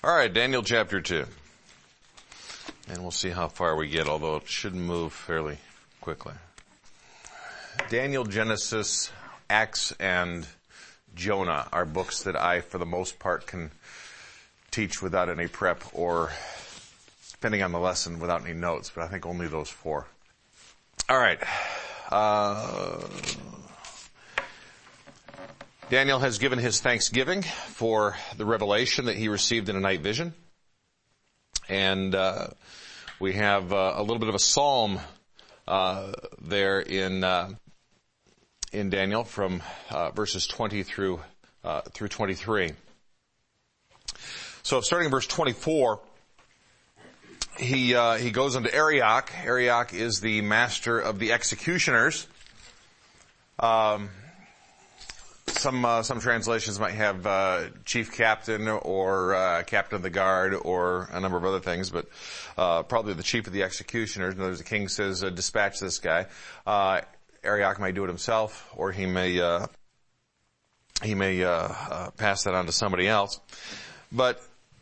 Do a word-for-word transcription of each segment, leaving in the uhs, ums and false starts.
All right, Daniel chapter two. And we'll see how far we get, although it should move fairly quickly. Daniel, Genesis, Acts, and Jonah are books that I, for the most part, can teach without any prep or, depending on the lesson, without any notes. But I think only those four. All right. Uh, Daniel has given his thanksgiving for the revelation that he received in a night vision. And uh, we have uh, a little bit of a psalm uh, there in uh, in Daniel from uh, verses twenty through uh, through twenty-three. So starting in verse twenty-four, he uh, he goes into Arioch. Arioch is the master of the executioners. Um, some uh, some translations might have uh, chief captain or uh, captain of the guard or a number of other things, but uh, probably the chief of the executioners. In other words, the king says, uh, "Dispatch this guy." Uh, Arioch may do it himself, or he may uh, he may uh, uh, pass that on to somebody else. But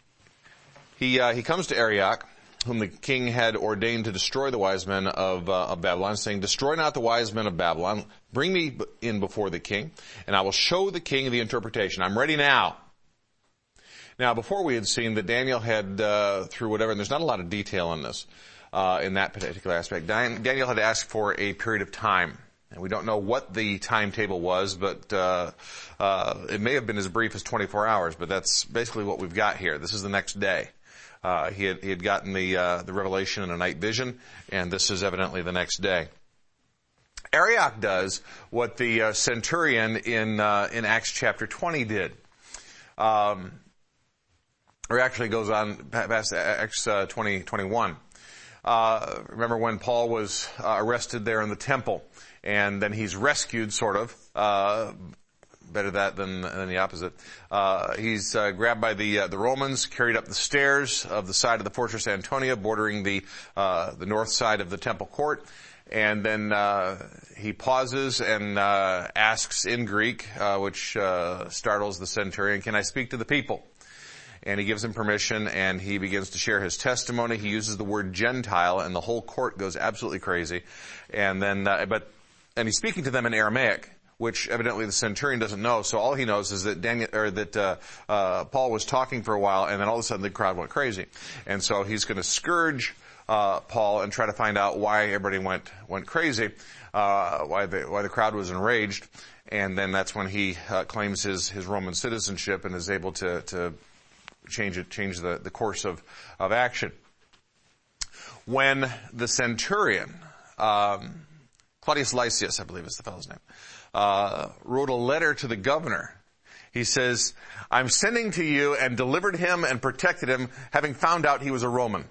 he uh, he comes to Arioch, whom the king had ordained to destroy the wise men of, uh, of Babylon, saying, "Destroy not the wise men of Babylon. Bring me in before the king, and I will show the king the interpretation." I'm ready now. Now, before we had seen that Daniel had, uh, through whatever, and there's not a lot of detail in this, uh, in that particular aspect, Daniel had asked for a period of time. And we don't know what the timetable was, but uh, uh, it may have been as brief as twenty-four hours, but that's basically what we've got here. This is the next day. Uh, he had, he had gotten the, uh, the revelation in a night vision, and this is evidently the next day. Arioch does what the uh, centurion in, uh, in Acts chapter twenty did. Um, or actually goes on past Acts uh, twenty, twenty-one. Uh, remember when Paul was uh, arrested there in the temple, and then he's rescued, sort of, uh, better that than, than the opposite. Uh, he's uh, grabbed by the uh, the Romans, carried up the stairs of the side of the Fortress Antonia, bordering the uh, the north side of the temple court, and then uh, he pauses and uh, asks in Greek, uh, which uh, startles the centurion, "Can I speak to the people?" And he gives him permission, and he begins to share his testimony. He uses the word Gentile, and the whole court goes absolutely crazy. And then, uh, but, and he's speaking to them in Aramaic, which evidently the centurion doesn't know. So all he knows is that Daniel, or that uh, uh, Paul was talking for a while, and then all of a sudden the crowd went crazy. And so he's going to scourge uh, Paul and try to find out why everybody went went crazy, uh, why the why the crowd was enraged. And then that's when he uh, claims his his Roman citizenship and is able to to change it, change the, the course of, of action. When the centurion, um, Claudius Lysias, I believe is the fellow's name, uh, wrote a letter to the governor, he says, "I'm sending to you and delivered him and protected him, having found out he was a Roman."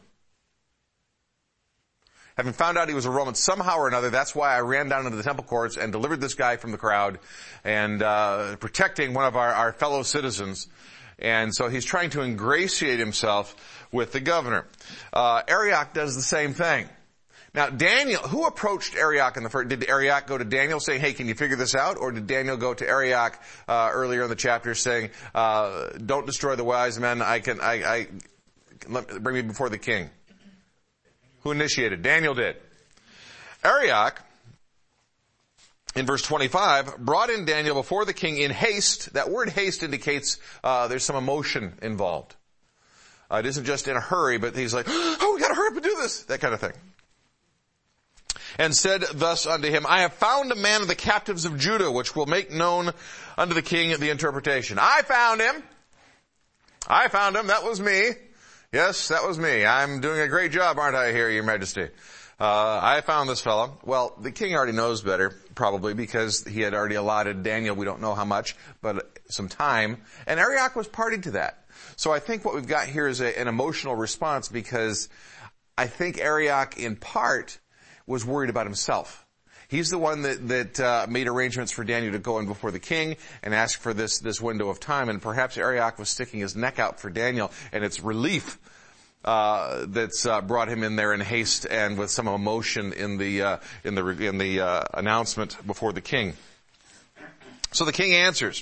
Having found out he was a Roman somehow or another, that's why I ran down into the temple courts and delivered this guy from the crowd and, uh, protecting one of our, our fellow citizens. And so he's trying to ingratiate himself with the governor. Uh, Arioch does the same thing. Now, Daniel, who approached Arioch in the first, did Arioch go to Daniel saying, "Hey, can you figure this out?" Or did Daniel go to Arioch, uh, earlier in the chapter saying, uh, "Don't destroy the wise men, I can, I, I, let, bring me before the king"? Who initiated? Daniel did. Arioch, in verse twenty-five, brought in Daniel before the king in haste. That word haste indicates uh, there's some emotion involved. Uh, it isn't just in a hurry, but he's like, "Oh, we gotta hurry up and do this," that kind of thing. And said thus unto him, "I have found a man of the captives of Judah, which will make known unto the king the interpretation." I found him. I found him. That was me. Yes, that was me. I'm doing a great job, aren't I, here, Your Majesty? Uh, I found this fellow. Well, the king already knows better, probably, because he had already allotted Daniel, we don't know how much, but some time. And Arioch was party to that. So I think what we've got here is a, an emotional response, because I think Arioch, in part, was worried about himself. He's the one that, that uh, made arrangements for Daniel to go in before the king and ask for this, this window of time. And perhaps Arioch was sticking his neck out for Daniel, and it's relief Uh, that's uh, brought him in there in haste and with some emotion in the uh, in the in the uh, announcement before the king. So the king answers,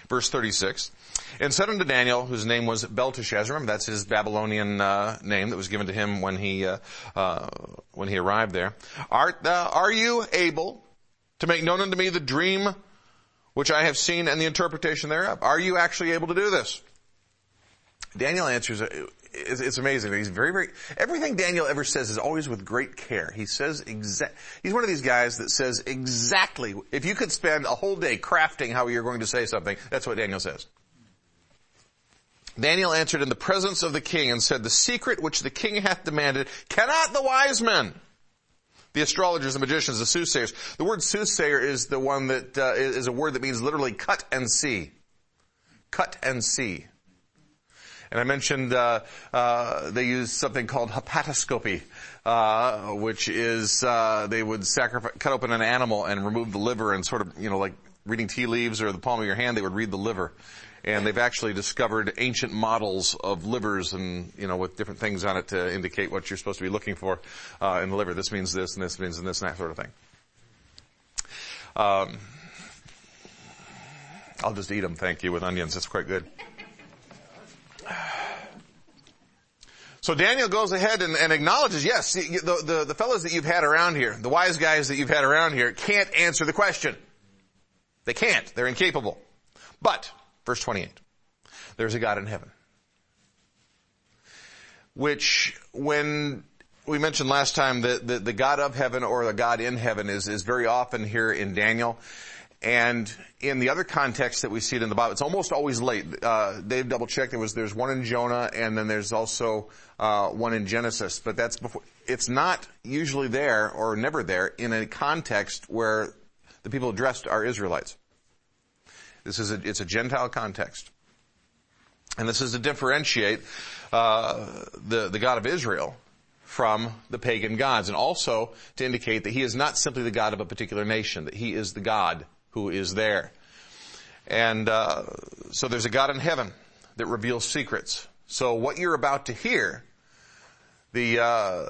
Verse thirty-six. And said unto Daniel, whose name was Belteshazzar, remember that's his Babylonian uh, name that was given to him when he uh, uh, when he arrived there. Art thou, are you able to make known unto me the dream which I have seen and the interpretation thereof? Are you actually able to do this? Daniel answers, it's, it's amazing. He's very, very, everything Daniel ever says is always with great care. He says exact, he's one of these guys that says exactly, if you could spend a whole day crafting how you're going to say something, that's what Daniel says. Daniel answered in the presence of the king and said, the secret which the king hath demanded, cannot the wise men, the astrologers, the magicians, the soothsayers. The word soothsayer is the one that uh, is a word that means literally cut and see. Cut and see. And I mentioned uh, uh they use something called hepatoscopy, uh which is uh they would sacrifice, cut open an animal and remove the liver, and sort of, you know, like reading tea leaves or the palm of your hand, they would read the liver. And they've actually discovered ancient models of livers, and, you know, with different things on it to indicate what you're supposed to be looking for uh in the liver. This means this, and this means this, and that sort of thing. Um, I'll just eat them, thank you, with onions. That's quite good. So Daniel goes ahead and, and acknowledges, yes, the, the, the fellows that you've had around here, the wise guys that you've had around here, can't answer the question. They can't. They're incapable. But, verse twenty-eight, there's a God in heaven. Which, when we mentioned last time that the, the God of heaven or the God in heaven is, is very often here in Daniel. And in the other context that we see it in the Bible, it's almost always late. Uh, Dave double checked. There was, there's one in Jonah, and then there's also, uh, one in Genesis. But that's before, it's not usually there or never there in a context where the people addressed are Israelites. This is a, it's a Gentile context. And this is to differentiate, uh, the, the God of Israel from the pagan gods, and also to indicate that he is not simply the God of a particular nation, that he is the God who is there. And uh so there's a God in heaven that reveals secrets. So what you're about to hear, the uh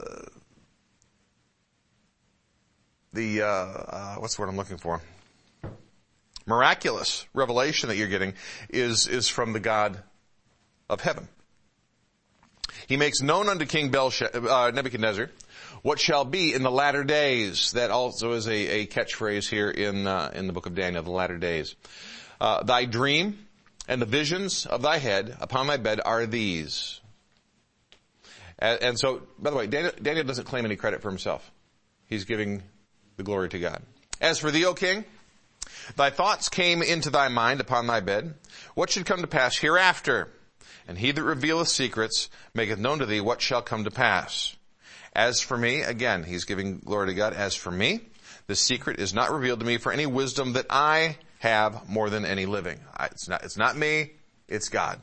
the uh, uh what's the word I'm looking for? Miraculous revelation that you're getting is is from the God of heaven. He makes known unto King Belshazzar, uh, Nebuchadnezzar what shall be in the latter days. That also is a, a catchphrase here in uh, in the book of Daniel, the latter days. Uh, thy dream and the visions of thy head upon thy bed are these. And, and so, by the way, Daniel, Daniel doesn't claim any credit for himself. He's giving the glory to God. As for thee, O king, thy thoughts came into thy mind upon thy bed. What should come to pass hereafter? And he that revealeth secrets maketh known to thee what shall come to pass. As for me, again, he's giving glory to God. As for me, the secret is not revealed to me for any wisdom that I have more than any living. I, it's not, it's not me, it's God.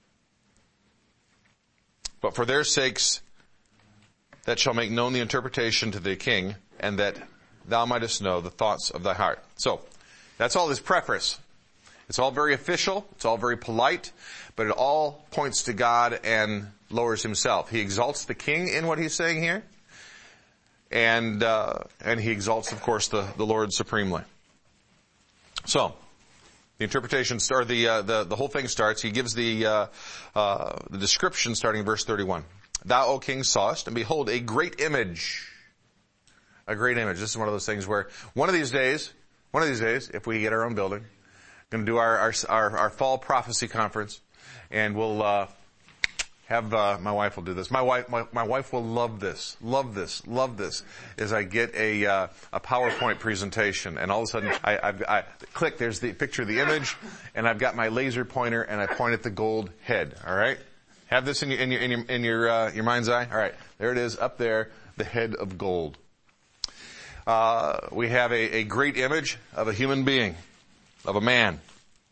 But for their sakes, that shall make known the interpretation to the king, and that thou mightest know the thoughts of thy heart. So, that's all his preface. It's all very official, it's all very polite, but it all points to God and lowers himself. He exalts the king in what he's saying here, and uh, and he exalts, of course, the, the Lord supremely. So, the interpretation start the uh, the the whole thing starts. He gives the uh, uh, the description starting in verse thirty-one. Thou, O king, sawest, and behold, a great image. A great image. This is one of those things where one of these days, one of these days, if we get our own building, going to do our our our, our fall prophecy conference, and we'll. Uh, Have, uh, my wife will do this. My wife, my, my wife will love this, love this, love this, as I get a, uh, a PowerPoint presentation, and all of a sudden, I, I've, I, click, there's the picture of the image, and I've got my laser pointer, and I point at the gold head, alright? Have this in your, in your, in your, in your, uh, your mind's eye? Alright, there it is, up there, the head of gold. Uh, we have a, a great image of a human being, of a man.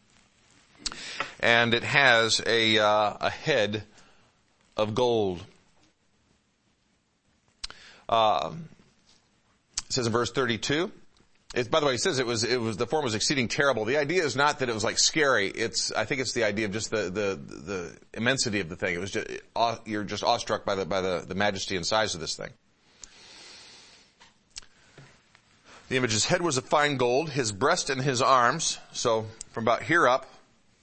And it has a, uh, a head of gold. Uh, it says in verse thirty-two. It, by the way, it says it was it was the form was exceeding terrible. The idea is not that it was like scary. It's I think it's the idea of just the the the immensity of the thing. It was just you're just awestruck by the by the, the majesty and size of this thing. The image's head was of fine gold, his breast and his arms, so from about here up,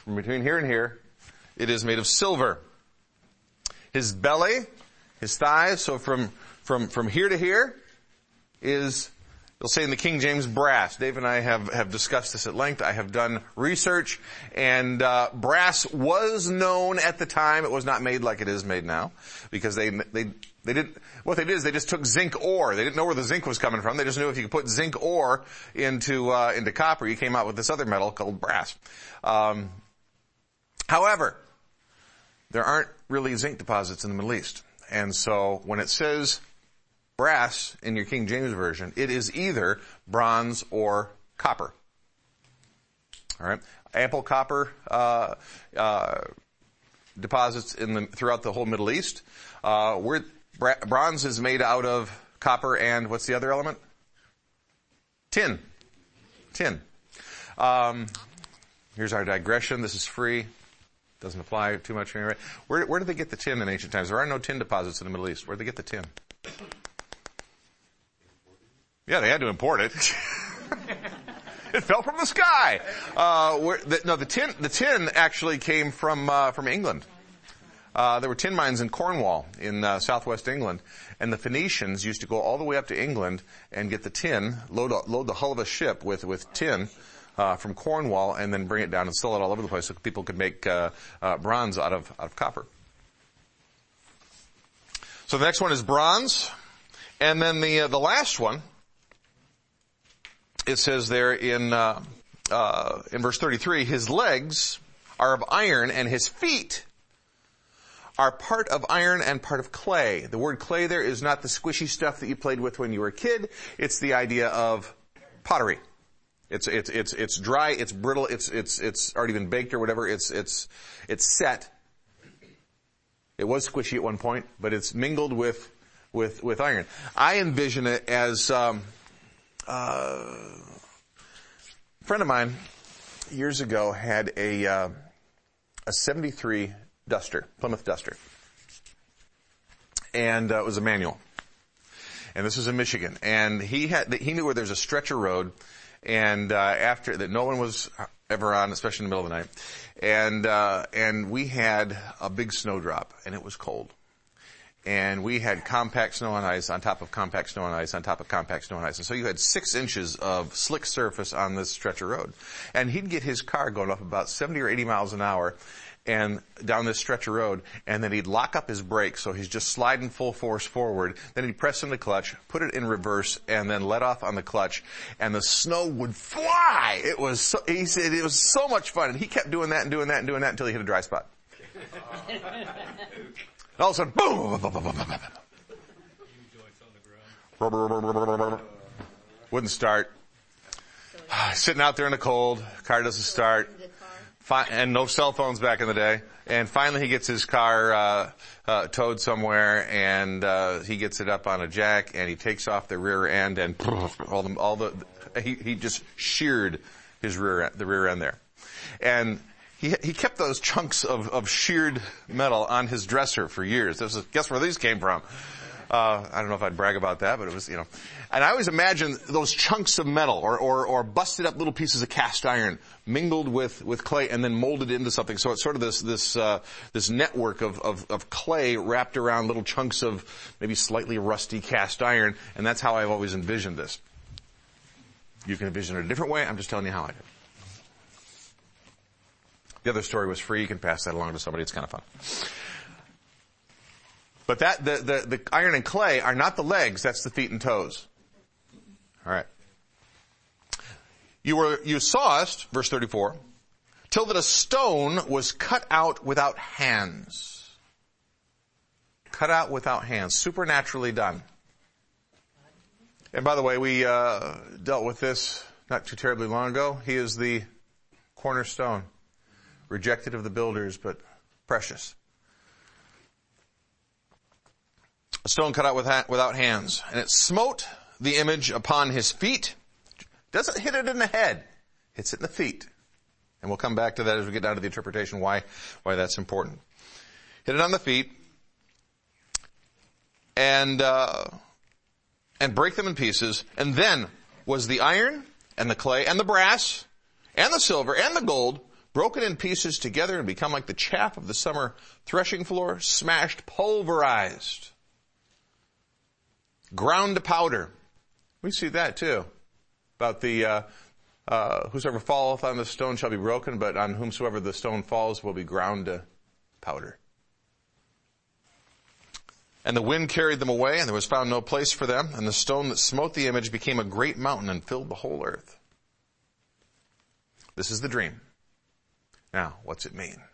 from between here and here, it is made of silver. His belly, his thighs, so from, from, from here to here is, they'll say in the King James, brass. Dave and I have, have discussed this at length. I have done research, and uh, brass was known at the time. It was not made like it is made now, because they they they didn't. What they did is they just took zinc ore. They didn't know where the zinc was coming from. They just knew if you could put zinc ore into uh, into copper, you came out with this other metal called brass. Um, however, there aren't really zinc deposits in the Middle East, and so when it says brass in your King James Version, it is either bronze or copper. All right, ample copper uh, uh, deposits in the throughout the whole Middle East. Uh, where bra- bronze is made out of copper and what's the other element? Tin. Tin. Um, here's our digression. This is free. Doesn't apply too much anyway. Where, where did they get the tin in ancient times? There are no tin deposits in the Middle East. Where did they get the tin? Yeah, they had to import it. It fell from the sky. Uh, where, the, no, the tin, the tin actually came from, uh, from England. Uh, there were tin mines in Cornwall in, uh, southwest England, and the Phoenicians used to go all the way up to England and get the tin, load, load the hull of a ship with, with tin, uh, from Cornwall, and then bring it down and sell it all over the place so people could make, uh, uh, bronze out of, out of copper. So the next one is bronze. And then the, uh, the last one, it says there in, uh, uh, in verse thirty-three, his legs are of iron and his feet are part of iron and part of clay. The word clay there is not the squishy stuff that you played with when you were a kid. It's the idea of pottery. It's, it's, it's, it's dry, it's brittle, it's, it's, it's already been baked or whatever. It's, it's, it's set. It was squishy at one point, but it's mingled with, with, with iron. I envision it as, um, Uh, a friend of mine years ago had a uh, a seventy-three Duster, Plymouth Duster, and uh, it was a manual. And this was in Michigan, and he had he knew where there's a stretch of road, and uh, after that no one was ever on, especially in the middle of the night, and uh, and we had a big snowdrop, and it was cold. And we had compact snow and ice on top of compact snow and ice on top of compact snow and ice. And so you had six inches of slick surface on this stretch of road. And he'd get his car going up about seventy or eighty miles an hour and down this stretch of road, and then he'd lock up his brakes, so he's just sliding full force forward. Then he'd press in the clutch, put it in reverse, and then let off on the clutch, and the snow would fly. It was so, he said it was so much fun. And he kept doing that and doing that and doing that until he hit a dry spot. And all of a sudden, boom! Wouldn't start. Sitting out there in the cold, car doesn't start, and no cell phones back in the day. And finally, he gets his car uh, uh towed somewhere, and uh he gets it up on a jack, and he takes off the rear end, and all the all the he he just sheared his rear the rear end there, and. He, he kept those chunks of, of sheared metal on his dresser for years. This is, guess where these came from? Uh, I don't know if I'd brag about that, but it was, you know. And I always imagine those chunks of metal or, or, or busted up little pieces of cast iron mingled with, with clay and then molded into something. So it's sort of this, this, uh, this network of, of, of clay wrapped around little chunks of maybe slightly rusty cast iron. And that's how I've always envisioned this. You can envision it a different way. I'm just telling you how I do. The other story was free. You can pass that along to somebody. It's kind of fun. But that, the, the, the iron and clay are not the legs. That's the feet and toes. All right. You were, you sawest, verse thirty-four, till that a stone was cut out without hands. Cut out without hands. Supernaturally done. And by the way, we, uh, dealt with this not too terribly long ago. He is the cornerstone. Rejected of the builders, but precious. A stone cut out with ha- without hands. And it smote the image upon his feet. Doesn't hit it in the head. Hits it in the feet. And we'll come back to that as we get down to the interpretation, why, why that's important. Hit it on the feet. And, uh, and break them in pieces. And then was the iron and the clay and the brass and the silver and the gold broken in pieces together and become like the chaff of the summer threshing floor, smashed, pulverized, ground to powder. We see that too. About the, uh, uh, whosoever falleth on the stone shall be broken, but on whomsoever the stone falls will be ground to powder. And the wind carried them away, and there was found no place for them, and the stone that smote the image became a great mountain and filled the whole earth. This is the dream. Now, what's it mean?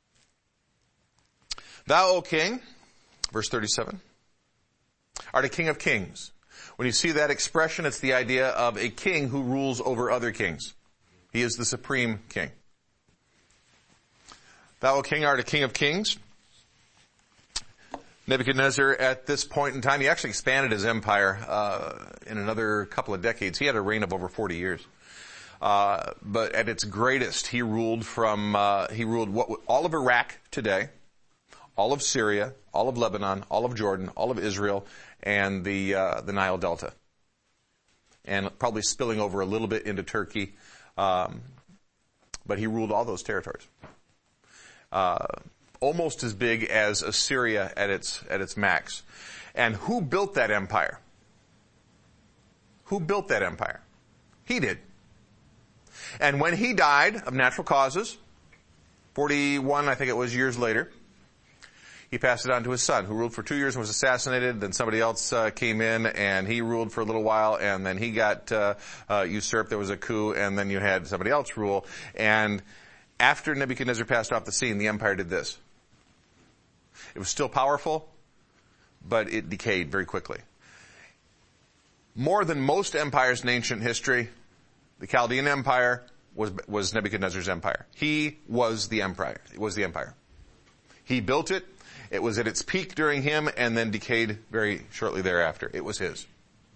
Thou, O king, verse thirty-seven, art a king of kings. When you see that expression, it's the idea of a king who rules over other kings. He is the supreme king. Thou, O king, art a king of kings. Nebuchadnezzar, at this point in time, he actually expanded his empire uh, in another couple of decades. He had a reign of over forty years. Uh, but at its greatest, he ruled from, uh, he ruled what, all of Iraq today, all of Syria, all of Lebanon, all of Jordan, all of Israel, and the, uh, the Nile Delta. And probably spilling over a little bit into Turkey. Um, but he ruled all those territories. Uh, almost as big as Assyria at its, at its max. And who built that empire? Who built that empire? He did. And when he died of natural causes, forty-one, I think it was, years later, he passed it on to his son, who ruled for two years and was assassinated. Then somebody else uh, came in, and he ruled for a little while, and then he got uh, uh, usurped. There was a coup, and then you had somebody else rule. And after Nebuchadnezzar passed off the scene, the empire did this. It was still powerful, but it decayed very quickly. More than most empires in ancient history, the Chaldean Empire was, was Nebuchadnezzar's empire. He was the empire. It was the empire. He built it. It was at its peak during him and then decayed very shortly thereafter. It was his.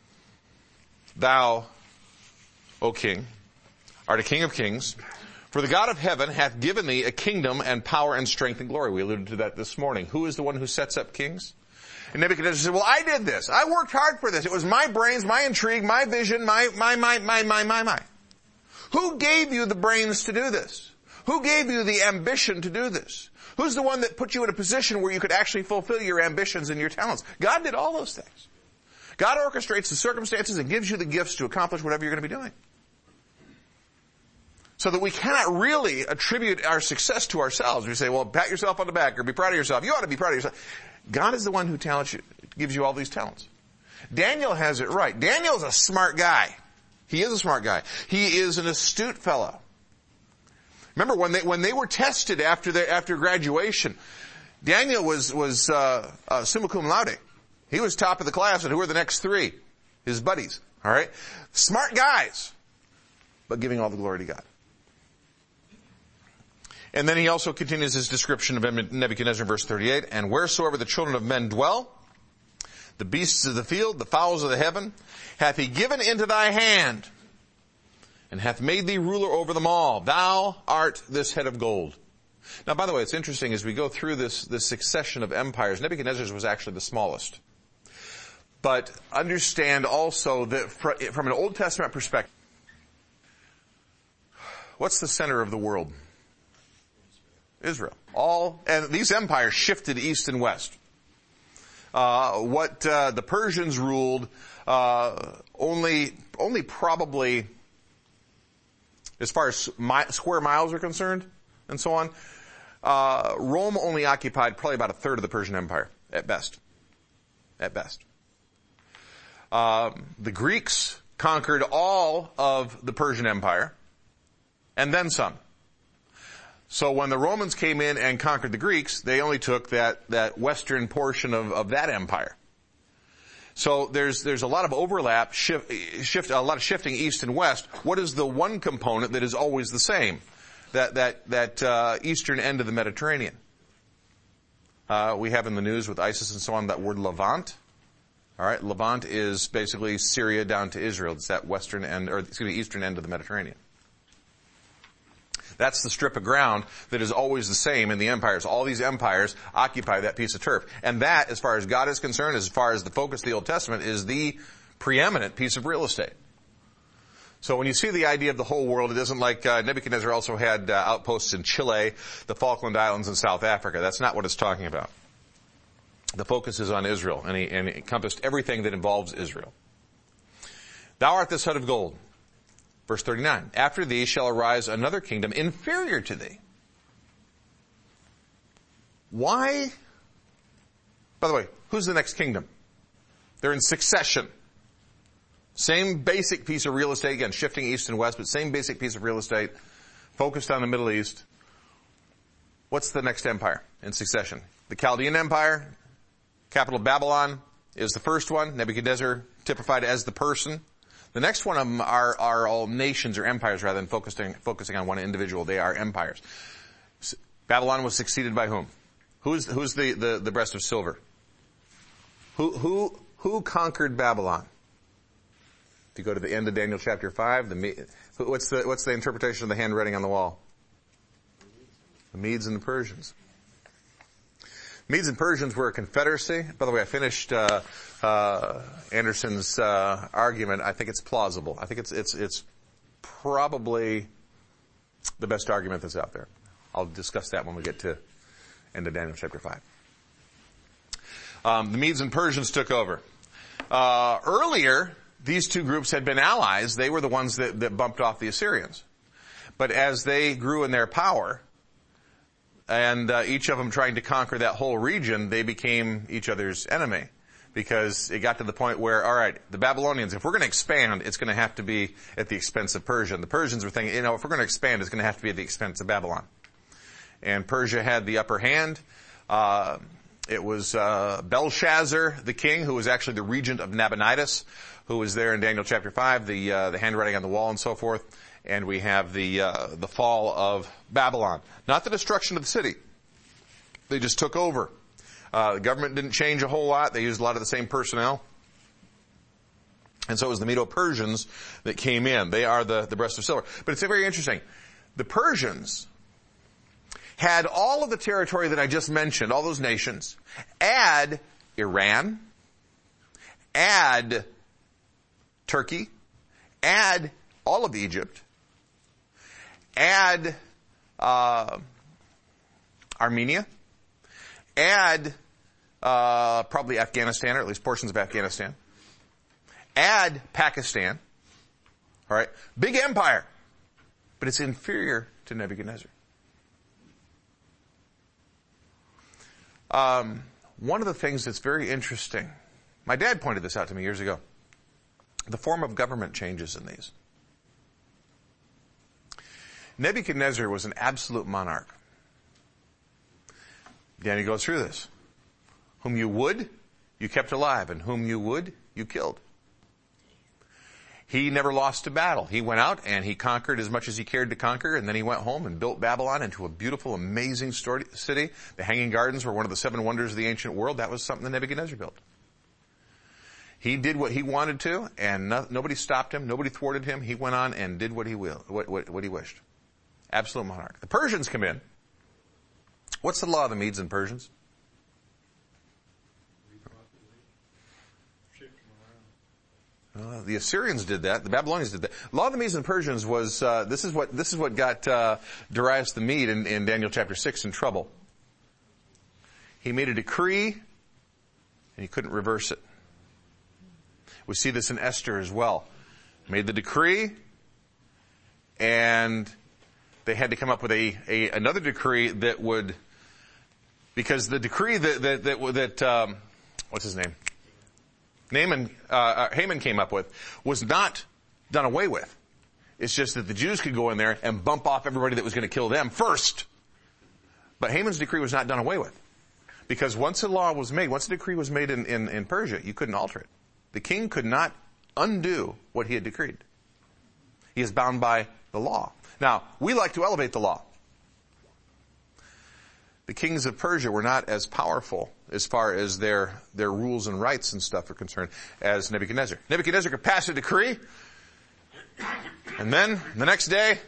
Thou, O king, art a king of kings. For the God of heaven hath given thee a kingdom and power and strength and glory. We alluded to that this morning. Who is the one who sets up kings? And Nebuchadnezzar said, well, I did this. I worked hard for this. It was my brains, my intrigue, my vision, my, my, my, my, my, my, my. Who gave you the brains to do this? Who gave you the ambition to do this? Who's the one that put you in a position where you could actually fulfill your ambitions and your talents? God did all those things. God orchestrates the circumstances and gives you the gifts to accomplish whatever you're going to be doing. So that we cannot really attribute our success to ourselves. We say, well, pat yourself on the back or be proud of yourself. You ought to be proud of yourself. God is the one who talents you, gives you all these talents. Daniel has it right. Daniel's a smart guy. He is a smart guy. He is an astute fellow. Remember when they when they were tested after their after graduation, Daniel was was uh, uh, summa cum laude. He was top of the class, and who were the next three? His buddies. All right, smart guys, but giving all the glory to God. And then he also continues his description of Nebuchadnezzar in verse thirty-eight. And wheresoever the children of men dwell, the beasts of the field, the fowls of the heaven, hath he given into thy hand, and hath made thee ruler over them all. Thou art this head of gold. Now, by the way, it's interesting as we go through this, this succession of empires, Nebuchadnezzar's was actually the smallest. But understand also that from an Old Testament perspective, what's the center of the world? Israel. All, and these empires shifted east and west. Uh, what, uh, the Persians ruled, uh, only, only probably, as far as mi- square miles are concerned, and so on, uh, Rome only occupied probably about a third of the Persian Empire, at best. At best. Um, the Greeks conquered all of the Persian Empire, and then some. So when the Romans came in and conquered the Greeks, they only took that, that western portion of, of that empire. So there's, there's a lot of overlap, shift, shift, a lot of shifting east and west. What is the one component that is always the same? That, that, that, uh, eastern end of the Mediterranean. Uh, we have in the news with ISIS and so on that word Levant. Alright, Levant is basically Syria down to Israel. It's that western end, or excuse me, eastern end of the Mediterranean. That's the strip of ground that is always the same in the empires. All these empires occupy that piece of turf. And that, as far as God is concerned, as far as the focus of the Old Testament, is the preeminent piece of real estate. So when you see the idea of the whole world, it isn't like uh, Nebuchadnezzar also had uh, outposts in Chile, the Falkland Islands, and South Africa. That's not what it's talking about. The focus is on Israel, and he, and he encompassed everything that involves Israel. Thou art this hut of gold. Verse thirty-nine. After thee shall arise another kingdom inferior to thee. Why? By the way, who's the next kingdom? They're in succession. Same basic piece of real estate, again, shifting east and west, but same basic piece of real estate, focused on the Middle East. What's the next empire in succession? The Chaldean Empire, capital Babylon, is the first one. Nebuchadnezzar typified as the person. The next one of them are, are all nations or empires rather than focusing, focusing on one individual. They are empires. Babylon was succeeded by whom? Who's, who's the, the, the breast of silver? Who, who, who conquered Babylon? If you go to the end of Daniel chapter five, the, what's the, what's the interpretation of the handwriting on the wall? The Medes and the Persians. Medes and Persians were a confederacy. By the way, I finished, uh, uh, Anderson's, uh, argument. I think it's plausible. I think it's, it's, it's probably the best argument that's out there. I'll discuss that when we get to end of Daniel chapter five. Um, the Medes and Persians took over. Uh, earlier, these two groups had been allies. They were the ones that, that bumped off the Assyrians. But as they grew in their power, and uh, each of them trying to conquer that whole region, they became each other's enemy. Because it got to the point where, all right, the Babylonians, if we're going to expand, it's going to have to be at the expense of Persia. And the Persians were thinking, you know, if we're going to expand, it's going to have to be at the expense of Babylon. And Persia had the upper hand. Uh, it was uh, Belshazzar, the king, who was actually the regent of Nabonidus, who was there in Daniel chapter five, the uh, the handwriting on the wall and so forth. And we have the uh, the fall of Babylon. Not the destruction of the city. They just took over. Uh, the government didn't change a whole lot. They used a lot of the same personnel. And so it was the Medo-Persians that came in. They are the, the breast of silver. But it's very interesting. The Persians had all of the territory that I just mentioned, all those nations, add Iran, add Turkey, add all of Egypt, add uh, Armenia, add uh, probably Afghanistan, or at least portions of Afghanistan, add Pakistan, all right, big empire, but it's inferior to Nebuchadnezzar. Um, one of the things that's very interesting, my dad pointed this out to me years ago, the form of government changes in these. Nebuchadnezzar was an absolute monarch. Daniel goes through this. Whom you would, you kept alive, and whom you would, you killed. He never lost a battle. He went out and he conquered as much as he cared to conquer, and then he went home and built Babylon into a beautiful, amazing story, city. The Hanging Gardens were one of the seven wonders of the ancient world. That was something that Nebuchadnezzar built. He did what he wanted to, and no, nobody stopped him. Nobody thwarted him. He went on and did what he will, what, what, what he wished. Absolute monarch. The Persians come in. What's the law of the Medes and Persians? Uh, the Assyrians did that. The Babylonians did that. The law of the Medes and Persians was uh, this is what this is what got uh, Darius the Mede in, in Daniel chapter six in trouble. He made a decree, and he couldn't reverse it. We see this in Esther as well. Made the decree, and they had to come up with a, a another decree that would, because the decree that that that, that um, what's his name? Naaman, uh, Haman came up with was not done away with. It's just that the Jews could go in there and bump off everybody that was going to kill them first. But Haman's decree was not done away with. Because once a law was made, once a decree was made in, in, in Persia, you couldn't alter it. The king could not undo what he had decreed. He is bound by the law. Now, we like to elevate the law. The kings of Persia were not as powerful as far as their, their rules and rights and stuff are concerned as Nebuchadnezzar. Nebuchadnezzar could pass a decree, and then the next day,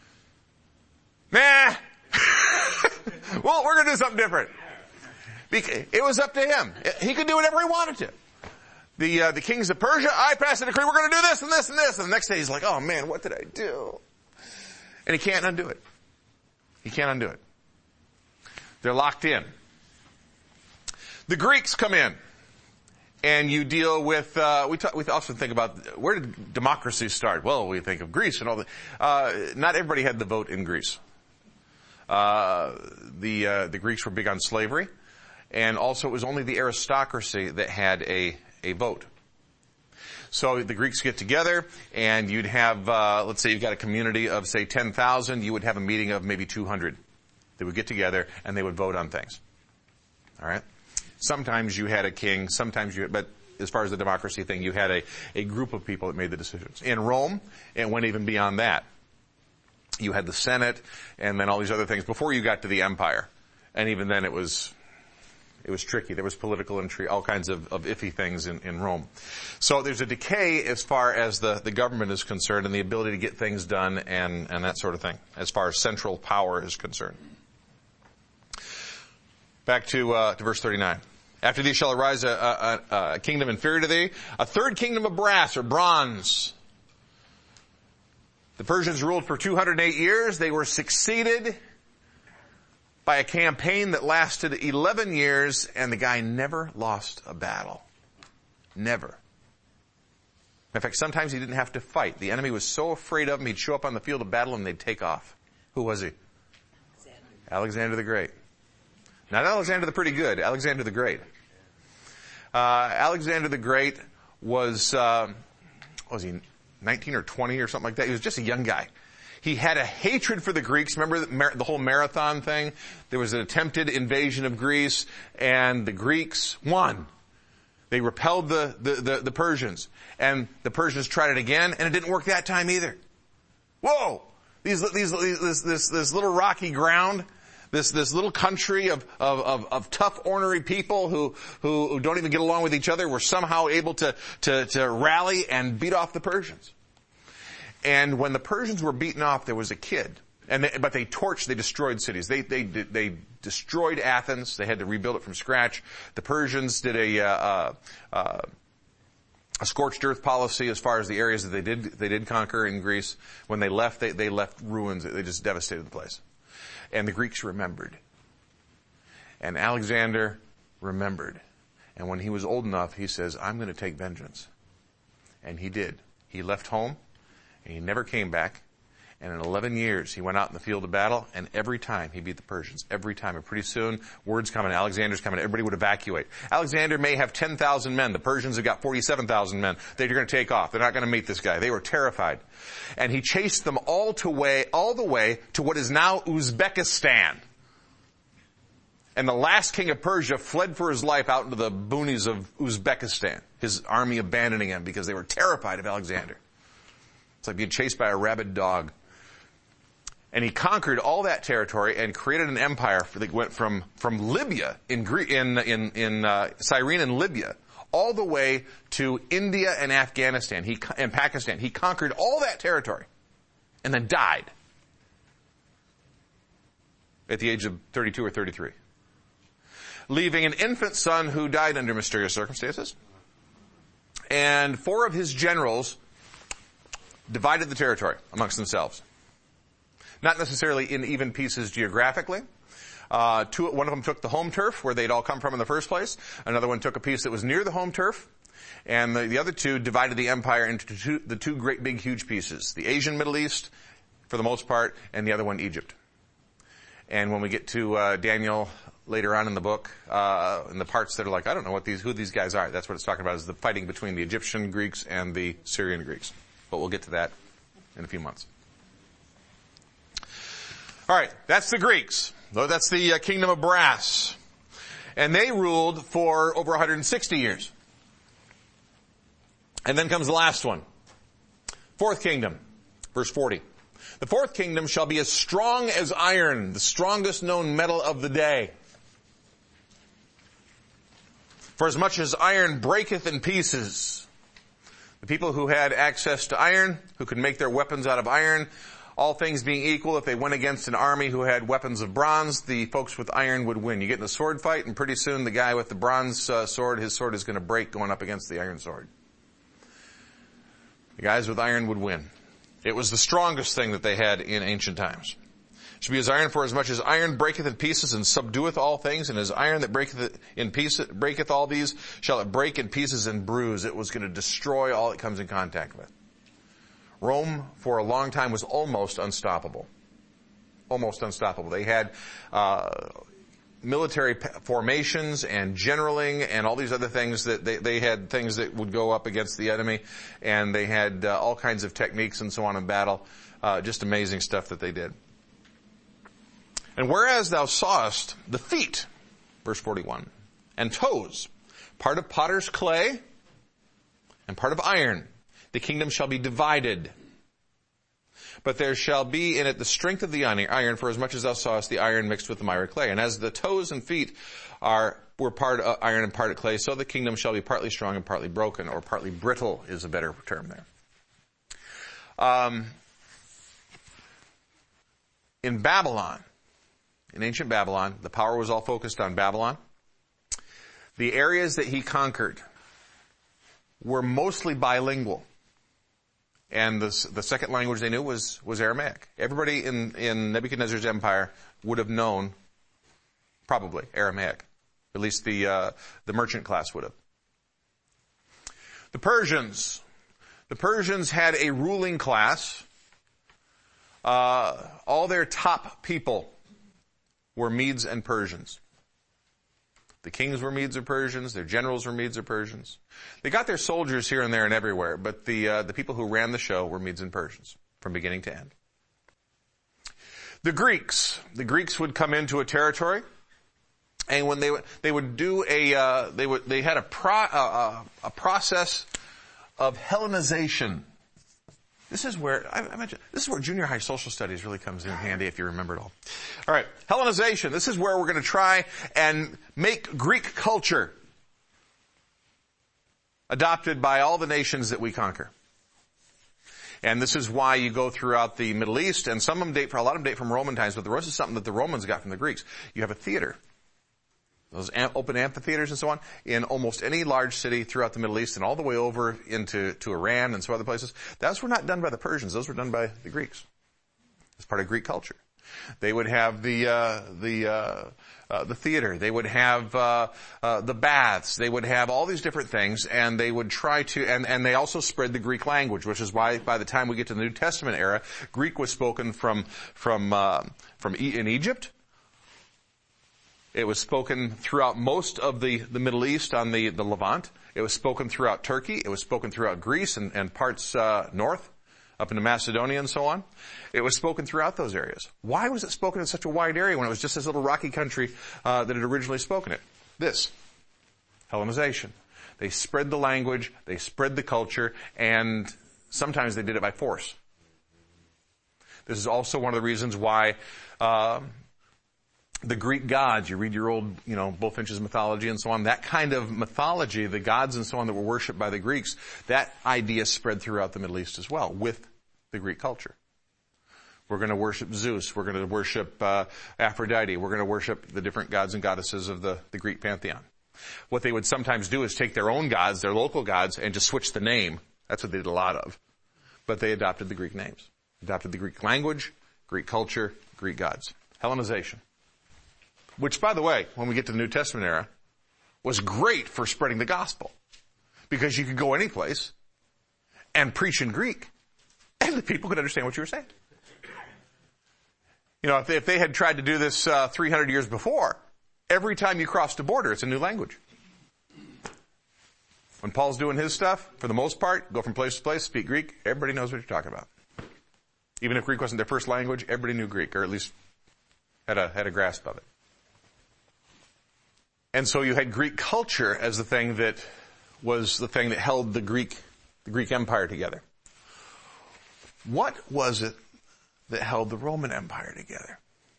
nah, well, we're going to do something different. It was up to him. He could do whatever he wanted to. the, uh, the kings of Persia, I pass a decree, we're going to do this and this and this. And the next day he's like, oh man, what did I do? And he can't undo it. He can't undo it. They're locked in. The Greeks come in. And you deal with, uh, we, talk, we often think about, where did democracy start? Well, we think of Greece and all that. Uh, not everybody had the vote in Greece. Uh, the, uh, the Greeks were big on slavery. And also it was only the aristocracy that had a, a vote. So the Greeks get together and you'd have, uh, let's say you've got a community of say ten thousand, you would have a meeting of maybe two hundred. They would get together and they would vote on things. Alright? Sometimes you had a king, sometimes you, but as far as the democracy thing, you had a, a group of people that made the decisions. In Rome, it went even beyond that. You had the Senate, and then all these other things before you got to the empire. And even then it was, it was tricky. There was political intrigue, all kinds of, of iffy things in, in Rome. So there's a decay as far as the, the government is concerned and the ability to get things done and, and that sort of thing, as far as central power is concerned. Back to, uh, to verse thirty-nine. After thee shall arise a, a, a kingdom inferior to thee, a third kingdom of brass or bronze. The Persians ruled for two hundred eight years. They were succeeded by a campaign that lasted eleven years, and the guy never lost a battle. Never. In fact, sometimes he didn't have to fight. The enemy was so afraid of him, he'd show up on the field of battle and they'd take off. Who was he? Alexander, Alexander the Great. Not Alexander the Pretty Good, Alexander the Great. Uh, Alexander the Great was, uh, what was he, nineteen or twenty or something like that? He was just a young guy. He had a hatred for the Greeks. Remember the, mar- the whole marathon thing? There was an attempted invasion of Greece, and the Greeks won. They repelled the, the, the, the Persians. And the Persians tried it again, and it didn't work that time either. Whoa! These, these, these, this, this, this little rocky ground, This, this little country of, of, of, of tough, ornery people who, who, who don't even get along with each other were somehow able to, to, to rally and beat off the Persians. And when the Persians were beaten off, there was a kid. And they, but they torched, they destroyed cities. They, they, they destroyed Athens. They had to rebuild it from scratch. The Persians did a, uh, uh, a scorched earth policy as far as the areas that they did, they did conquer in Greece. When they left, they, they left ruins. They just devastated the place. And the Greeks remembered. And Alexander remembered. And when he was old enough, he says, I'm going to take vengeance. And he did. He left home, and he never came back. And in eleven years, he went out in the field of battle, and every time he beat the Persians. Every time. And pretty soon, word's coming, Alexander's coming, everybody would evacuate. Alexander may have ten thousand men. The Persians have got forty-seven thousand men. They're going to take off. They're not going to meet this guy. They were terrified. And he chased them all to way, all the way to what is now Uzbekistan. And the last king of Persia fled for his life out into the boonies of Uzbekistan. His army abandoning him because they were terrified of Alexander. It's like being chased by a rabid dog. And he conquered all that territory and created an empire that went from, from Libya in, Gre- in, in, in uh, Cyrene and Libya all the way to India and Afghanistan he, and Pakistan. He conquered all that territory and then died at the age of thirty-two or thirty-three. Leaving an infant son who died under mysterious circumstances. And four of his generals divided the territory amongst themselves. Not necessarily in even pieces geographically. Uh, two, one of them took the home turf, where they'd all come from in the first place. Another one took a piece that was near the home turf. And the, the other two divided the empire into two, the two great big huge pieces. The Asian Middle East, for the most part, and the other one Egypt. And when we get to uh, Daniel later on in the book, uh, in the parts that are like, I don't know what these, who these guys are. That's what it's talking about, is the fighting between the Egyptian Greeks and the Syrian Greeks. But we'll get to that in a few months. All right, that's the Greeks. That's the uh, kingdom of brass. And they ruled for over one hundred sixty years. And then comes the last one. Fourth kingdom, verse forty. The fourth kingdom shall be as strong as iron, the strongest known metal of the day. For as much as iron breaketh in pieces. The people who had access to iron, who could make their weapons out of iron, All things being equal, if they went against an army who had weapons of bronze, the folks with iron would win. You get in a sword fight, and pretty soon the guy with the bronze uh, sword, his sword is going to break going up against the iron sword. The guys with iron would win. It was the strongest thing that they had in ancient times. It should be as iron, for as much as iron breaketh in pieces and subdueth all things, and as iron that breaketh in pieces, breaketh all these, shall it break in pieces and bruise. It was going to destroy all it comes in contact with. Rome, for a long time, was almost unstoppable. Almost unstoppable. They had uh military formations and generaling and all these other things that they, they had things that would go up against the enemy, and they had uh, all kinds of techniques and so on in battle. Uh, just amazing stuff that they did. And whereas thou sawest the feet, verse forty-one, and toes, part of potter's clay and part of iron, the kingdom shall be divided. But there shall be in it the strength of the iron, for as much as thou sawest the iron mixed with the miry clay. And as the toes and feet are were part of iron and part of clay, so the kingdom shall be partly strong and partly broken, or partly brittle is a better term there. Um, in Babylon, in ancient Babylon, the power was all focused on Babylon. The areas that he conquered were mostly bilingual. And the, the second language they knew was, was Aramaic. Everybody in, in Nebuchadnezzar's empire would have known, probably, Aramaic. At least the, uh, the merchant class would have. The Persians. The Persians had a ruling class. Uh, all their top people were Medes and Persians. The kings were Medes or Persians. Their generals were Medes or Persians. They got their soldiers here and there and everywhere, but the uh, the people who ran the show were Medes and Persians from beginning to end. The Greeks. The Greeks would come into a territory, and when they would they would do a uh, they would they had a pro, uh, a process of Hellenization. This is where, I, I mentioned, this is where junior high social studies really comes in handy if you remember it all. All right, Hellenization. This is where we're going to try and make Greek culture adopted by all the nations that we conquer. And this is why you go throughout the Middle East, and some of them date, for a lot of them date from Roman times, but the rest is something that the Romans got from the Greeks. You have a theater. Those open amphitheaters and so on, in almost any large city throughout the Middle East and all the way over into to Iran and some other places. Those were not done by the Persians. Those were done by the Greeks. It's part of Greek culture. They would have the uh, the uh, uh, the theater. They would have uh, uh, the baths. They would have all these different things, and they would try to. And, and they also spread the Greek language, which is why by the time we get to the New Testament era, Greek was spoken from from uh, from e- in Egypt. It was spoken throughout most of the, the Middle East on the, the Levant. It was spoken throughout Turkey. It was spoken throughout Greece and, and parts uh, north, up into Macedonia and so on. It was spoken throughout those areas. Why was it spoken in such a wide area when it was just this little rocky country uh, that had originally spoken it? This, Hellenization. They spread the language, they spread the culture, and sometimes they did it by force. This is also one of the reasons why uh, the Greek gods, you read your old, you know, Bulfinch's mythology and so on, that kind of mythology, the gods and so on that were worshipped by the Greeks, that idea spread throughout the Middle East as well with the Greek culture. We're going to worship Zeus. We're going to worship uh, Aphrodite. We're going to worship the different gods and goddesses of the, the Greek pantheon. What they would sometimes do is take their own gods, their local gods, and just switch the name. That's what they did a lot of. But they adopted the Greek names, adopted the Greek language, Greek culture, Greek gods. Hellenization. Which, by the way, when we get to the New Testament era, was great for spreading the gospel. Because you could go any place and preach in Greek, and the people could understand what you were saying. You know, if they, if they had tried to do this uh, three hundred years before, every time you crossed a border, it's a new language. When Paul's doing his stuff, for the most part, go from place to place, speak Greek, everybody knows what you're talking about. Even if Greek wasn't their first language, everybody knew Greek, or at least had a, had a grasp of it. And so you had Greek culture as the thing that was the thing that held the Greek, the Greek Empire together. What was it that held the Roman Empire together?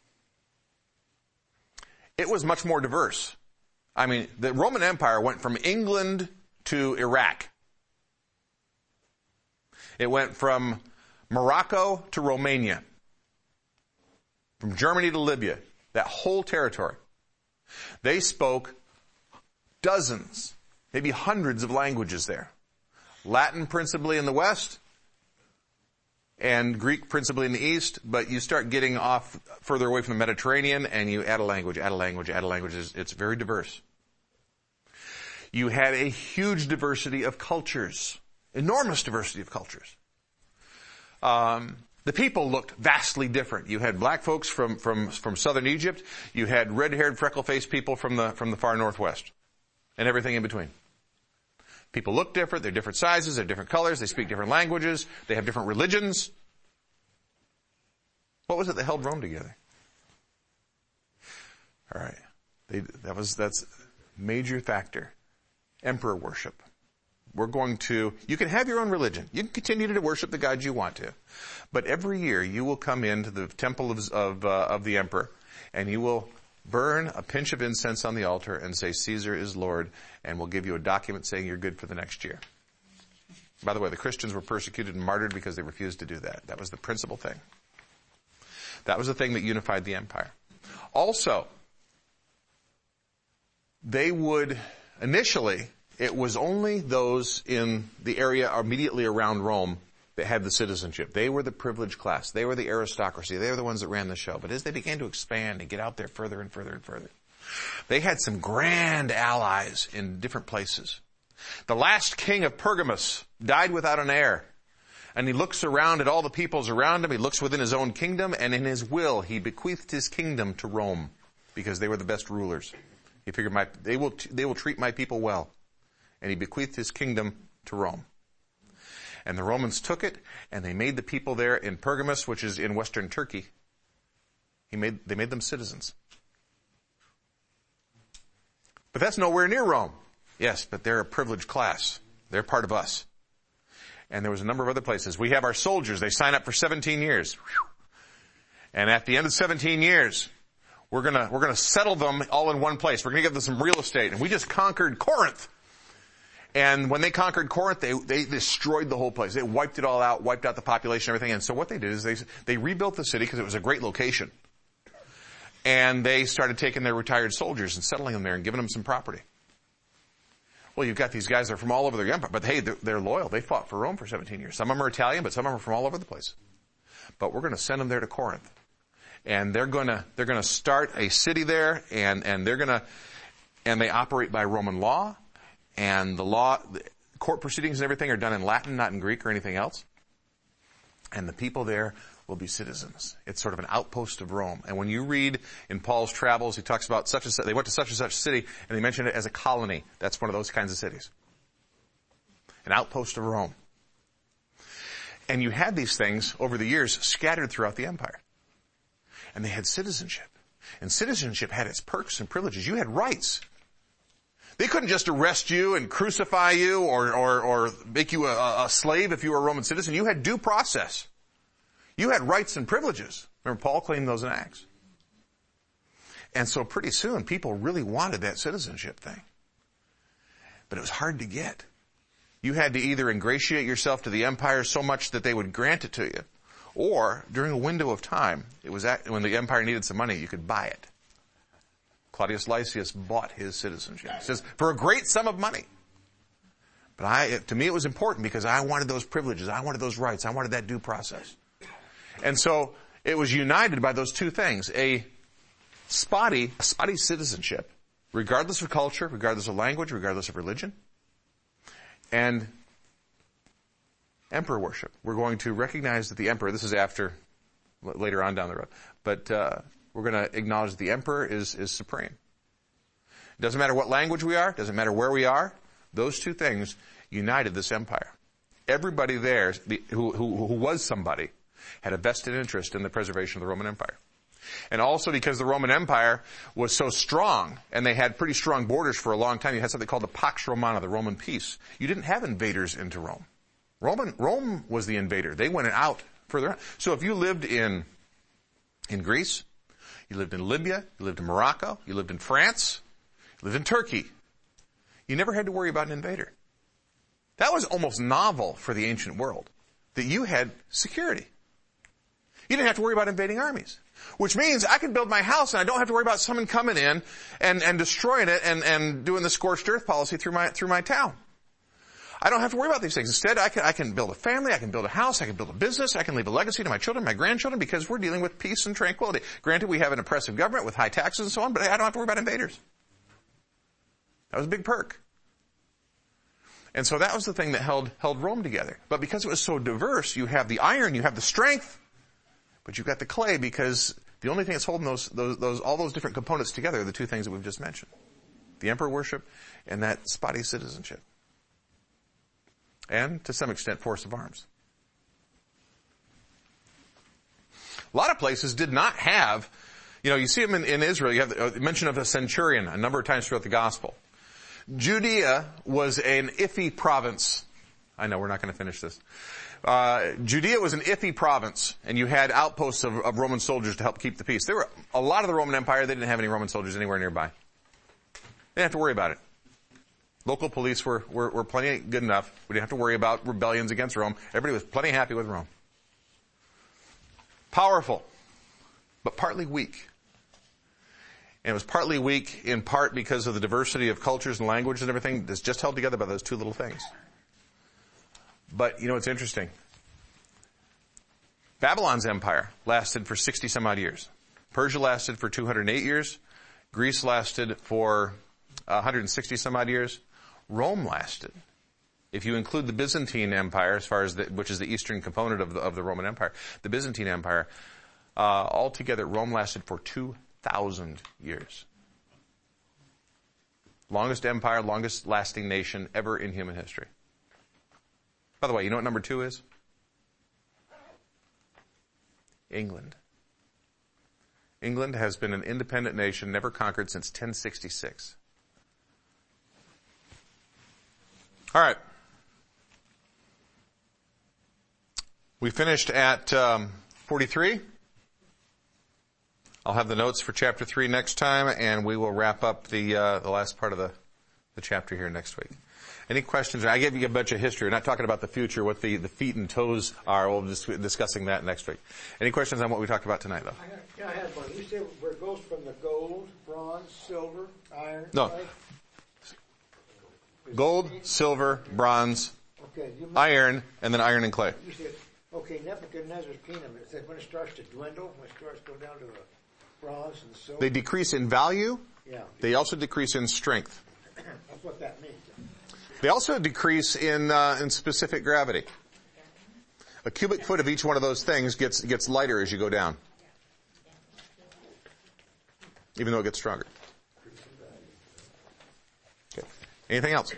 It was much more diverse. I mean, the Roman Empire went from England to Iraq. It went from Morocco to Romania, from Germany to Libya, that whole territory. They spoke dozens, maybe hundreds of languages there. Latin principally in the west, and Greek principally in the east, but you start getting off further away from the Mediterranean and you add a language, add a language, add a language. It's, it's very diverse. You had a huge diversity of cultures, enormous diversity of cultures. Um, the people looked vastly different. You had black folks from, from, from southern Egypt. You had red-haired, freckle-faced people from the, from the far northwest. And everything in between. People look different, they're different sizes, they're different colors, they speak different languages, they have different religions. What was it that held Rome together? All right. They, that was, that's a major factor. Emperor worship. We're going to, you can have your own religion. You can continue to worship the God you want to. But every year you will come into the temple of, of, uh, of the emperor and you will burn a pinch of incense on the altar and say, Caesar is Lord, and we'll give you a document saying you're good for the next year. By the way, the Christians were persecuted and martyred because they refused to do that. That was the principal thing. That was the thing that unified the empire. Also, they would, initially, it was only those in the area immediately around Rome that had the citizenship. They were the privileged class. They were the aristocracy. They were the ones that ran the show. But as they began to expand and get out there further and further and further, they had some grand allies in different places. The last king of Pergamus died without an heir. And he looks around at all the peoples around him. He looks within his own kingdom. And in his will, he bequeathed his kingdom to Rome because they were the best rulers. He figured, my, they will, they will treat my people well. And he bequeathed his kingdom to Rome. And the Romans took it, and they made the people there in Pergamus, which is in western Turkey, he made, they made them citizens. But that's nowhere near Rome. Yes, but they're a privileged class. They're part of us. And there was a number of other places. We have our soldiers. They sign up for seventeen years. And at the end of seventeen years, we're gonna, we're gonna settle them all in one place. We're gonna give them some real estate. And we just conquered Corinth. And when they conquered Corinth, they, they destroyed the whole place. They wiped it all out, wiped out the population and everything. And so what they did is they, they rebuilt the city because it was a great location. And they started taking their retired soldiers and settling them there and giving them some property. Well, you've got these guys that are from all over the empire, but hey, they're, they're loyal. They fought for Rome for seventeen years. Some of them are Italian, but some of them are from all over the place. But we're going to send them there to Corinth. And they're going to, they're going to start a city there, and, and they're going to, and they operate by Roman law. And the law, the court proceedings and everything are done in Latin, not in Greek or anything else. And the people there will be citizens. It's sort of an outpost of Rome. And when you read in Paul's travels, he talks about such and such, they went to such and such city, and they mention it as a colony. That's one of those kinds of cities. An outpost of Rome. And you had these things over the years scattered throughout the empire. And they had citizenship. And citizenship had its perks and privileges. You had rights. They couldn't just arrest you and crucify you or, or, or make you a, a slave if you were a Roman citizen. You had due process. You had rights and privileges. Remember, Paul claimed those in Acts. And so pretty soon, people really wanted that citizenship thing. But it was hard to get. You had to either ingratiate yourself to the empire so much that they would grant it to you, or during a window of time, it was at, when the empire needed some money, you could buy it. Claudius Lysias bought his citizenship. He says, for a great sum of money. But I, to me it was important because I wanted those privileges. I wanted those rights. I wanted that due process. And so it was united by those two things. A spotty, a spotty citizenship, regardless of culture, regardless of language, regardless of religion. And emperor worship. We're going to recognize that the emperor, this is after, later on down the road, but, uh, we're going to acknowledge that the emperor is, is supreme. It doesn't matter what language we are. It doesn't matter where we are. Those two things united this empire. Everybody there the, who, who, who was somebody had a vested interest in the preservation of the Roman Empire. And also because the Roman Empire was so strong, and they had pretty strong borders for a long time, you had something called the Pax Romana, the Roman peace. You didn't have invaders into Rome. Roman, Rome was the invader. They went out further on. So if you lived in, in Greece, you lived in Libya, you lived in Morocco, you lived in France, you lived in Turkey. You never had to worry about an invader. That was almost novel for the ancient world. that you had security. You didn't have to worry about invading armies. Which means I can build my house and I don't have to worry about someone coming in and, and destroying it and, and doing the scorched earth policy through my, through my town. I don't have to worry about these things. Instead, I can, I can build a family, I can build a house, I can build a business, I can leave a legacy to my children, my grandchildren, because we're dealing with peace and tranquility. Granted, we have an oppressive government with high taxes and so on, but I don't have to worry about invaders. That was a big perk. And so that was the thing that held, held Rome together. But because it was so diverse, you have the iron, you have the strength, but you've got the clay, because the only thing that's holding those, those, those, all those different components together are the two things that we've just mentioned. The emperor worship and that spotty citizenship. And, to some extent, force of arms. A lot of places did not have, you know, you see them in, in Israel, you have the mention of a centurion a number of times throughout the gospel. Judea was an iffy province. I know, we're not going to finish this. Uh, Judea was an iffy province, and you had outposts of, of Roman soldiers to help keep the peace. There were a lot of the Roman Empire, they didn't have any Roman soldiers anywhere nearby. They didn't have to worry about it. Local police were, were, were plenty good enough. We didn't have to worry about rebellions against Rome. Everybody was plenty happy with Rome. Powerful, but partly weak. And it was partly weak in part because of the diversity of cultures and languages and everything that's just held together by those two little things. But, you know, it's interesting. Babylon's empire lasted for sixty some odd years. Persia lasted for two hundred eight years. Greece lasted for one hundred sixty some odd years. Rome lasted. If you include the Byzantine Empire, as far as the, which is the eastern component of the, of the Roman Empire, the Byzantine Empire, uh, altogether Rome lasted for two thousand years. Longest empire, longest lasting nation ever in human history. By the way, you know what number two is? England. England has been an independent nation, never conquered since ten sixty-six. All right. We finished at um, forty-three. I'll have the notes for chapter three next time, and we will wrap up the uh, the last part of the, the chapter here next week. Any questions? I gave you a bunch of history. We're not talking about the future, what the, the feet and toes are. We'll be discussing that next week. Any questions on what we talked about tonight, though? I, got, yeah, I had one. You said where it goes from the gold, bronze, silver, iron. No. Right? Gold, silver, bronze, okay, you iron, and then iron and clay. You said, okay, Nebuchadnezzar's kingdom, it said when it starts to dwindle, when it starts to go down to the bronze and silver. They decrease in value. Yeah. They also decrease in strength. That's what that means. They also decrease in uh, in specific gravity. A cubic foot of each one of those things gets gets lighter as you go down, even though it gets stronger. Okay. Anything else?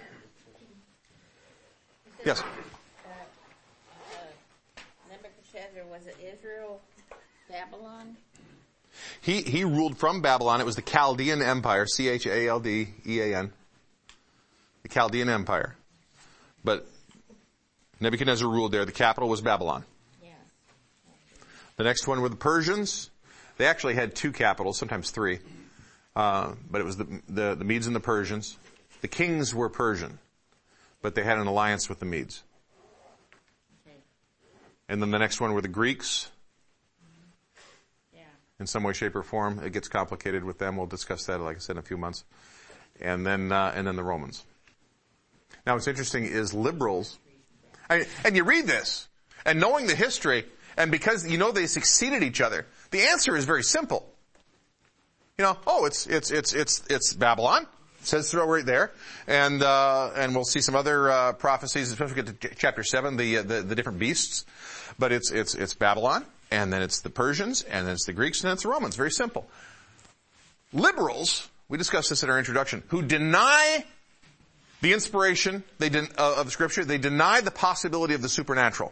Yes. Uh, uh, Nebuchadnezzar, was it Israel, Babylon? He he ruled from Babylon. It was the Chaldean Empire, C H A L D E A N. The Chaldean Empire. But Nebuchadnezzar ruled there. The capital was Babylon. Yeah. The next one were the Persians. They actually had two capitals, sometimes three. Uh, but it was the, the, the Medes and the Persians. The kings were Persian, but they had an alliance with the Medes. Okay. And then the next one were the Greeks. Yeah. In some way, shape, or form. It gets complicated with them. We'll discuss that, like I said, in a few months. And then, uh, and then the Romans. Now, what's interesting is liberals, I, and you read this, and knowing the history, and because you know they succeeded each other, the answer is very simple. You know, oh, it's it's it's it's it's Babylon. It says so right there, and uh, and we'll see some other uh, prophecies, especially when we get to chapter seven, the, uh, the the different beasts. But it's it's it's Babylon, and then it's the Persians, and then it's the Greeks, and then it's the Romans. Very simple. Liberals, we discussed this in our introduction, who deny the inspiration they den- uh, of Scripture, they deny the possibility of the supernatural.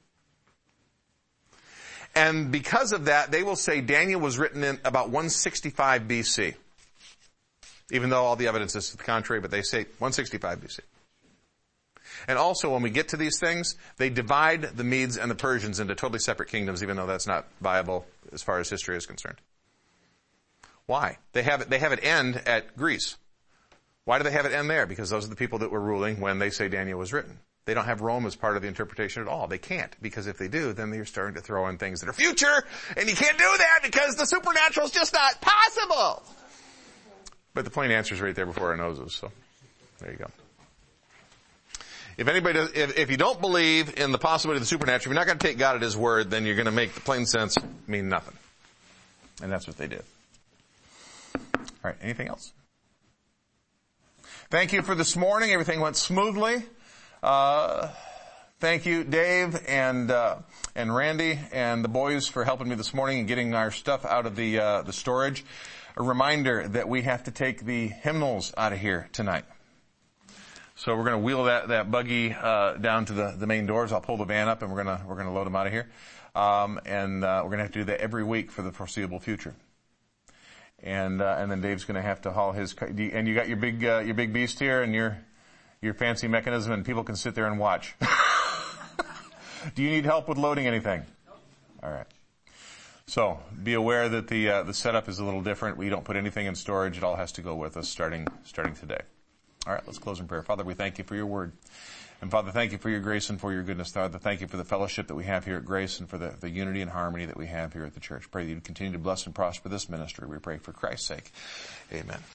And because of that, they will say Daniel was written in about one sixty-five B C. Even though all the evidence is to the contrary, but they say one sixty-five B C. And also, when we get to these things, they divide the Medes and the Persians into totally separate kingdoms, even though that's not viable as far as history is concerned. Why? They have it, they have it end at Greece. Why do they have it end there? Because those are the people that were ruling when they say Daniel was written. They don't have Rome as part of the interpretation at all. They can't, because if they do, then they're starting to throw in things that are future, and you can't do that because the supernatural is just not possible. But the plain answer is right there before our noses, so there you go. If anybody does, if, if you don't believe in the possibility of the supernatural, if you're not going to take God at His word, then you're going to make the plain sense mean nothing. And that's what they did. All right, anything else? Thank you for this morning. Everything went smoothly. Uh, thank you, Dave and uh, and Randy and the boys for helping me this morning and getting our stuff out of the uh, the storage. A reminder that we have to take the hymnals out of here tonight. So we're going to wheel that that buggy uh, down to the, the main doors. I'll pull the van up and we're going to we're going to load them out of here. Um, and uh, we're going to have to do that every week for the foreseeable future. And uh, and then Dave's going to have to haul his car. And you got your big uh, your big beast here and your your fancy mechanism, and people can sit there and watch. Do you need help with loading anything? All right. So be aware that the uh, the setup is a little different. We don't put anything in storage. It all has to go with us starting starting today. All right, let's close in prayer. Father, we thank you for your word. And Father, thank you for your grace and for your goodness. Father, thank you for the fellowship that we have here at Grace and for the, the unity and harmony that we have here at the church. Pray that you continue to bless and prosper this ministry. We pray for Christ's sake. Amen.